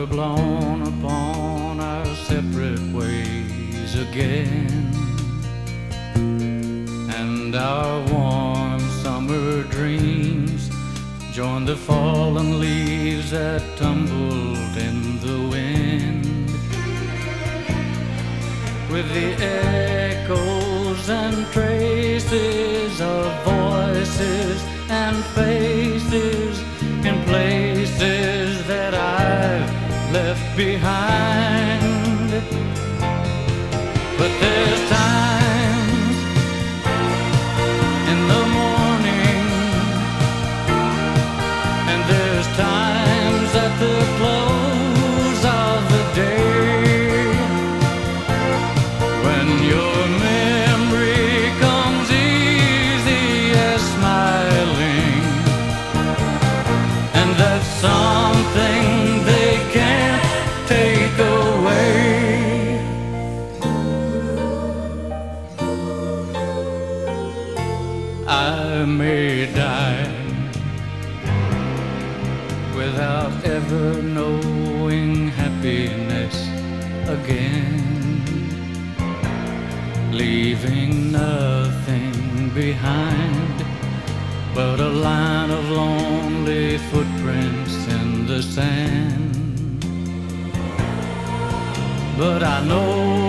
were blown upon our separate ways again, and our warm summer dreams joined the fallen leaves that tumbled in the wind, with the echoes and traces of voices and faces in places that I've left behind. But there's times in the morning, and there's times at the close of the day, when your memory comes easy as smiling, and that's something they can't take away. I may die without ever knowing happiness again, leaving nothing behind but a line of lonely footprints in the sand. But I know